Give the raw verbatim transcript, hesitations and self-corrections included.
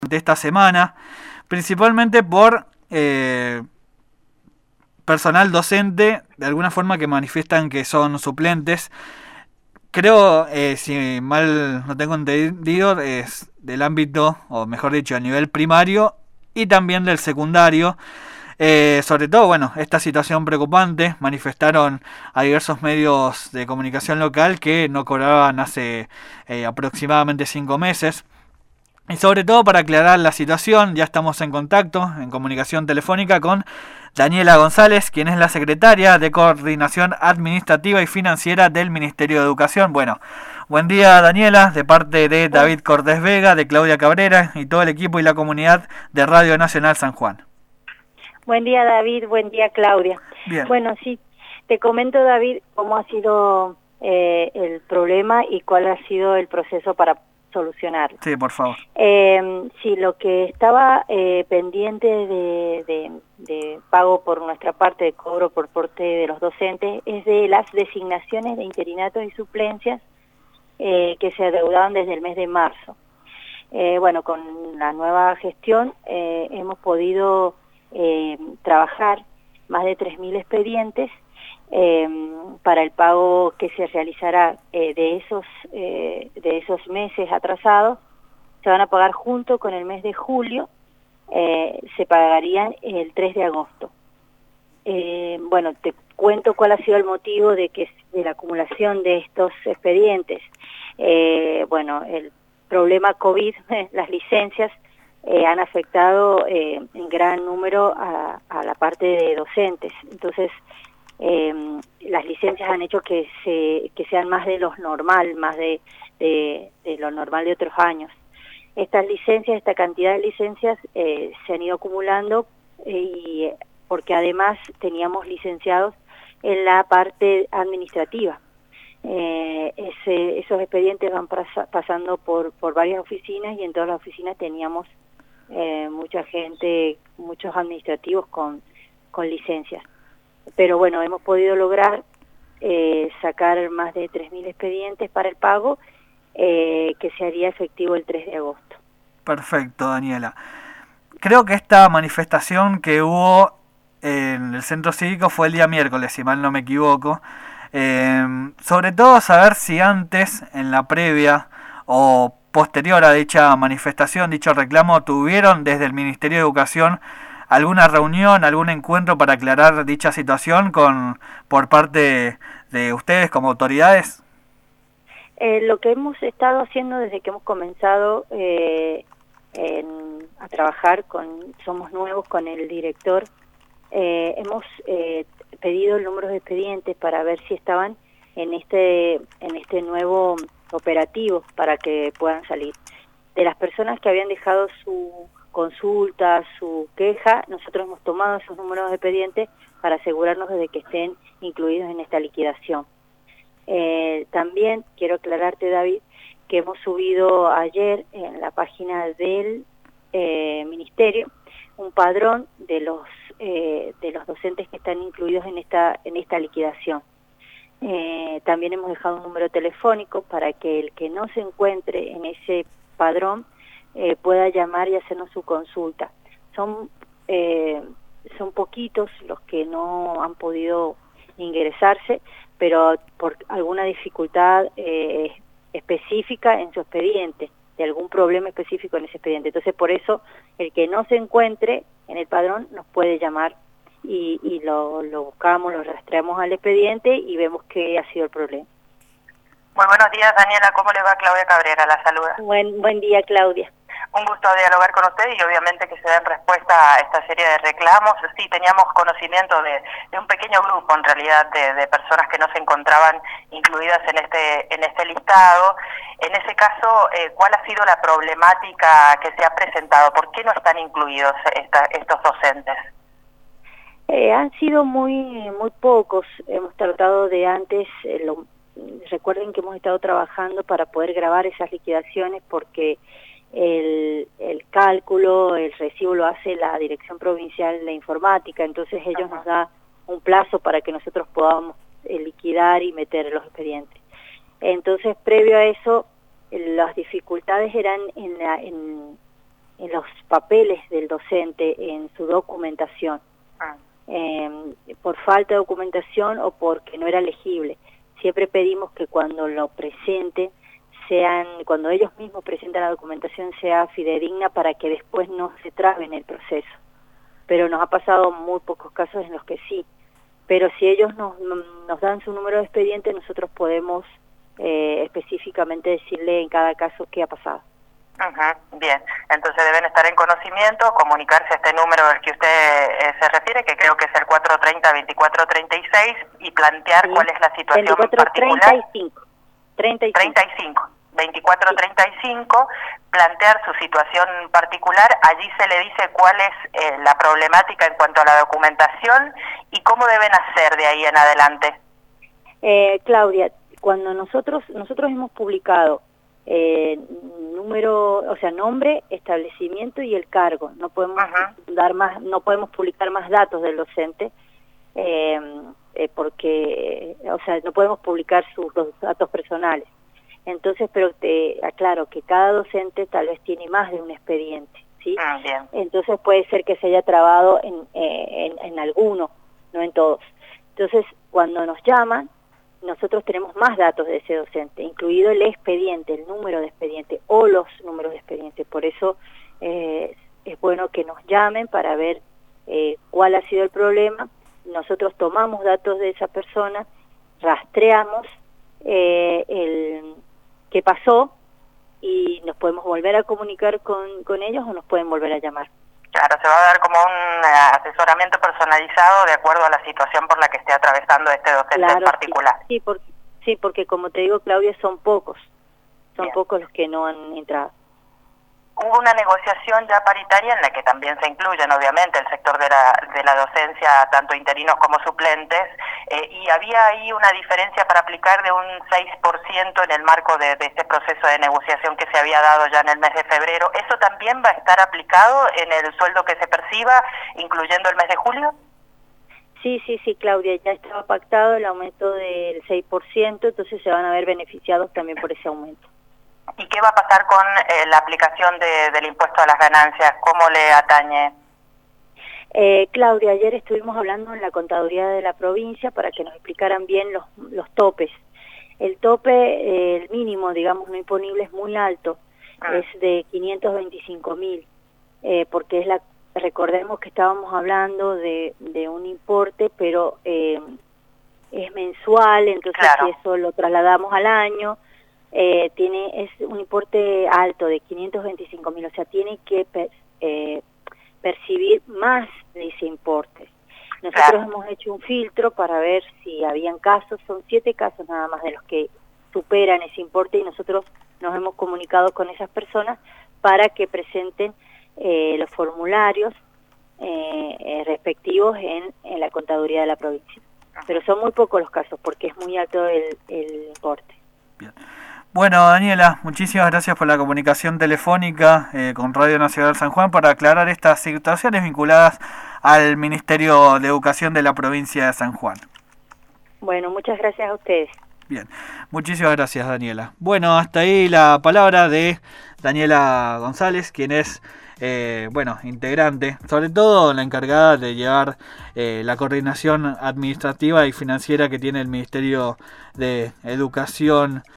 de esta semana, principalmente por eh, personal docente, de alguna forma que manifiestan que son suplentes. Creo, eh, si mal no tengo entendido, es del ámbito, o mejor dicho, a nivel primario y también del secundario. Eh, sobre todo, bueno, esta situación preocupante, manifestaron a diversos medios de comunicación local que no cobraban hace eh, aproximadamente cinco meses. Y sobre todo, para aclarar la situación, ya estamos en contacto, en comunicación telefónica con Daniela González, quien es la secretaria de Coordinación Administrativa y Financiera del Ministerio de Educación. Bueno, buen día, Daniela, de parte de David Cortés Vega, de Claudia Cabrera y todo el equipo y la comunidad de Radio Nacional San Juan. Buen día, David, buen día, Claudia. Bien. Bueno, sí, te comento, David, cómo ha sido eh, el problema y cuál ha sido el proceso para solucionarlo. Sí, por favor. Eh, sí, lo que estaba eh, pendiente de, de, de pago por nuestra parte, de cobro por parte de los docentes, es de las designaciones de interinatos y suplencias eh, que se adeudaban desde el mes de marzo. Eh, bueno, con la nueva gestión eh, hemos podido eh, trabajar más de tres mil expedientes Eh, para el pago que se realizará eh, de esos eh, de esos meses atrasados. Se van a pagar junto con el mes de julio, eh, se pagarían el tres de agosto. Eh, bueno, te cuento cuál ha sido el motivo de que de la acumulación de estos expedientes. Eh, bueno, el problema COVID, las licencias eh, han afectado eh, en gran número a, a la parte de docentes. Entonces, Eh, las licencias han hecho que se que sean más de lo normal, más de, de, de lo normal de otros años. Estas licencias, esta cantidad de licencias eh, se han ido acumulando eh, y porque además teníamos licenciados en la parte administrativa. Eh, ese, esos expedientes van pas- pasando por, por varias oficinas y en todas las oficinas teníamos eh, mucha gente, muchos administrativos con, con licencias. Pero bueno, hemos podido lograr eh, sacar más de tres mil expedientes para el pago eh, que se haría efectivo el tres de agosto. Perfecto, Daniela. Creo que esta manifestación que hubo en el centro cívico fue el día miércoles, si mal no me equivoco. Eh, sobre todo saber si antes, en la previa o posterior a dicha manifestación, dicho reclamo, tuvieron desde el Ministerio de Educación alguna reunión, algún encuentro para aclarar dicha situación con por parte de ustedes como autoridades. Eh, lo que hemos estado haciendo desde que hemos comenzado eh, en, a trabajar con Somos Nuevos con el director, eh, hemos eh, pedido el número de expedientes para ver si estaban en este en este nuevo operativo para que puedan salir. De las personas que habían dejado su consulta, su queja, nosotros hemos tomado esos números de expedientes para asegurarnos de que estén incluidos en esta liquidación. Eh, también quiero aclararte, David, que hemos subido ayer en la página del eh, Ministerio un padrón de los eh, de los docentes que están incluidos en esta en esta liquidación. Eh, también hemos dejado un número telefónico para que el que no se encuentre en ese padrón Eh, pueda llamar y hacernos su consulta. Son eh, son poquitos los que no han podido ingresarse, pero por alguna dificultad eh, específica en su expediente, de algún problema específico en ese expediente. Entonces, por eso, el que no se encuentre en el padrón nos puede llamar y, y lo, lo buscamos, lo rastreamos al expediente y vemos qué ha sido el problema. Muy buenos días, Daniela. ¿Cómo le va? Claudia Cabrera, la saluda. Buen, buen día, Claudia. Un gusto dialogar con usted y obviamente que se den respuesta a esta serie de reclamos. Sí, teníamos conocimiento de, de un pequeño grupo, en realidad, de, de personas que no se encontraban incluidas en este en este listado. En ese caso, eh, ¿cuál ha sido la problemática que se ha presentado? ¿Por qué no están incluidos esta, estos docentes? Eh, han sido muy muy pocos. Hemos tratado de antes... Eh, lo, recuerden que hemos estado trabajando para poder grabar esas liquidaciones porque el, el cálculo, el recibo lo hace la Dirección Provincial de Informática, entonces ellos nos da un plazo para que nosotros podamos eh, liquidar y meter los expedientes. Entonces, previo a eso, las dificultades eran en, la, en, en los papeles del docente, en su documentación, Ah. eh, por falta de documentación o porque no era legible. Siempre pedimos que cuando lo presente, sean, cuando ellos mismos presentan la documentación, sea fidedigna para que después no se trabe en el proceso. Pero nos ha pasado muy pocos casos en los que sí. Pero si ellos nos, nos dan su número de expediente, nosotros podemos eh, específicamente decirle en cada caso qué ha pasado. Uh-huh. Bien, entonces deben estar en conocimiento, comunicarse a este número al que usted eh, se refiere, que creo que es el cuatro treinta, veinticuatro treinta y seis, y plantear Sí. cuál es la situación veinticuatro, particular. treinta y cinco. treinta y cinco. treinta y cinco. veinticuatro treinta y cinco, plantear su situación particular, allí se le dice cuál es eh, la problemática en cuanto a la documentación y cómo deben hacer de ahí en adelante. Eh, Claudia, cuando nosotros nosotros hemos publicado eh, número, o sea, nombre, establecimiento y el cargo, no podemos Uh-huh. dar más, no podemos publicar más datos del docente, eh, eh, porque, o sea, no podemos publicar sus los datos personales. Entonces, pero te aclaro que cada docente tal vez tiene más de un expediente, ¿sí? Mm, bien. Entonces puede ser que se haya trabado en, eh, en, en alguno, no en todos. Entonces, cuando nos llaman, nosotros tenemos más datos de ese docente, incluido el expediente, el número de expediente o los números de expediente. Por eso eh, es bueno que nos llamen para ver eh, cuál ha sido el problema. Nosotros tomamos datos de esa persona, rastreamos eh, el qué pasó y nos podemos volver a comunicar con, con ellos o nos pueden volver a llamar. Claro, se va a dar como un eh, asesoramiento personalizado de acuerdo a la situación por la que esté atravesando este docente Claro, en particular. Sí, sí, porque, sí, porque como te digo, Claudia, son pocos, son Bien. pocos los que no han entrado. Hubo una negociación ya paritaria en la que también se incluyen obviamente el sector de la, de la docencia, tanto interinos como suplentes, eh, y había ahí una diferencia para aplicar de un seis por ciento en el marco de, de este proceso de negociación que se había dado ya en el mes de febrero. ¿Eso también va a estar aplicado en el sueldo que se perciba, incluyendo el mes de julio? Sí, sí, sí, Claudia, ya estaba pactado el aumento del seis por ciento, entonces se van a ver beneficiados también por ese aumento. ¿Y qué va a pasar con eh, la aplicación de, del impuesto a las ganancias? ¿Cómo le atañe? Eh, Claudia, ayer estuvimos hablando en la contaduría de la provincia para que nos explicaran bien los, los topes. El tope, eh, el mínimo, digamos, no imponible es muy alto, Ah. es de quinientos veinticinco mil, eh, porque es la, recordemos que estábamos hablando de, de un importe, pero eh, es mensual, entonces Claro. si eso lo trasladamos al año, eh, tiene es un importe alto de quinientos veinticinco mil, o sea, tiene que per, eh, percibir más de ese importe. Nosotros Claro. hemos hecho un filtro para ver si habían casos, son siete casos nada más de los que superan ese importe y nosotros nos hemos comunicado con esas personas para que presenten eh, los formularios eh, eh, respectivos en, en la contaduría de la provincia. Pero son muy pocos los casos porque es muy alto el, el importe. Bien. Bueno, Daniela, muchísimas gracias por la comunicación telefónica eh, con Radio Nacional San Juan para aclarar estas situaciones vinculadas al Ministerio de Educación de la provincia de San Juan. Bueno, muchas gracias a ustedes. Bien, muchísimas gracias, Daniela. Bueno, hasta ahí la palabra de Daniela González, quien es, eh, bueno, integrante, sobre todo la encargada de llevar eh, la coordinación administrativa y financiera que tiene el Ministerio de Educación